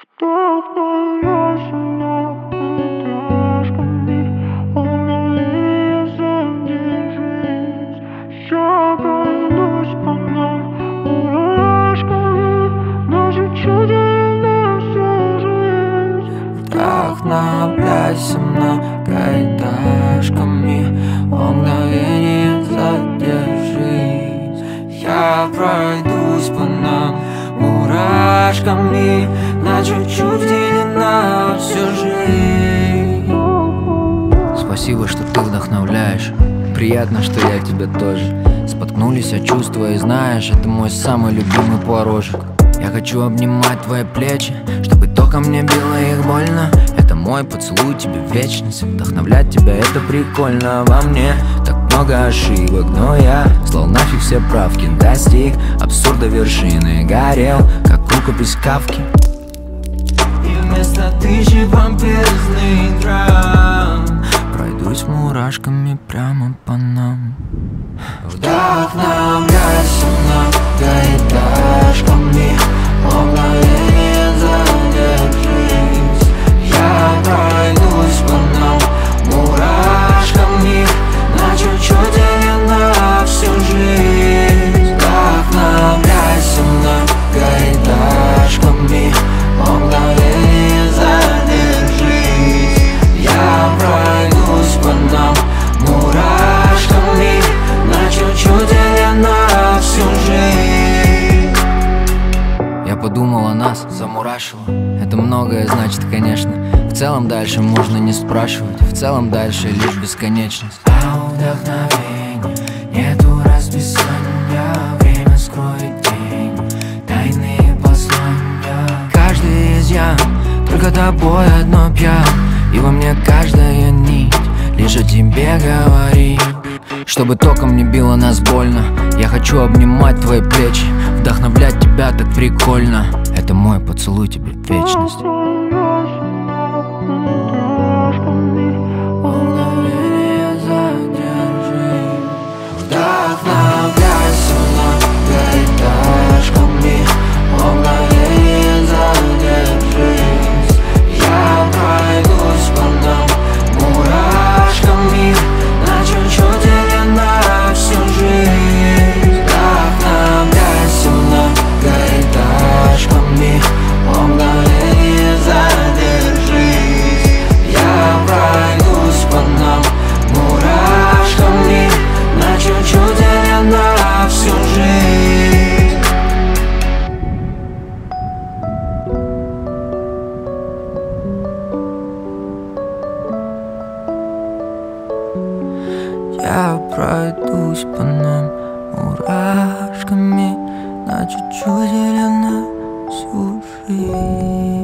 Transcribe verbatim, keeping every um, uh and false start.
Вдохновляйся мурашками, мгновенье задержись. Я пройдусь по нам мурашками, наши чудили на всю жизнь. Вдохновляйся многоэтажками, мгновенье задержись. Я пройдусь по нам мурашками, на чуть-чуть или на всю жизнь. Спасибо, что ты вдохновляешь. Приятно, что я тебя тоже. Споткнулись о чувства, и знаешь, это мой самый любимый порожек. Я хочу обнимать твои плечи, чтобы током мне било их больно. Это мой поцелуй тебе в вечность. Вдохновлять тебя это прикольно. Во мне так много ошибок, но я слал нафиг все правки. Достиг абсурда вершины, горел, как рукопись Кафки. И вместо тысячи помпезных драм пройдусь мурашками прямо по нам. Вдохновляйся многоэтажками, мгновенье задержись. Я пройдусь по нам мурашками, на чуть-чуть или на всю жизнь. Вдохновляйся многоэтажками, мгновенье задержись. Я пройдусь по нам мурашками, на чуть-чуть или на всю жизнь. Я подумал о нас, замурашило. Это многое значит, конечно. В целом дальше можно не спрашивать. В целом дальше лишь бесконечность. А у вдохновения нету расписания. Время скроет день, тайные послания. Каждый изъян, только тобой одно пьян. И во мне каждая нить лишь о тебе говорит. Чтобы током не било нас больно, я хочу обнимать твои плечи, вдохновлять тебя так прикольно. Это мой поцелуй тебе в вечность. Мгновенье задержись. Вдохновляйся многоэтажками, мгновенье задержись. Я пройдусь по нам мурашками, на чуть-чуть или на всю жизнь. Вдохновляйся многоэтажками, мгновенье задержись. Я пройдусь по нам мурашками, на чуть-чуть или на всю жизнь. Я пройдусь по нам мурашками, на чуть-чуть или на всю жизнь.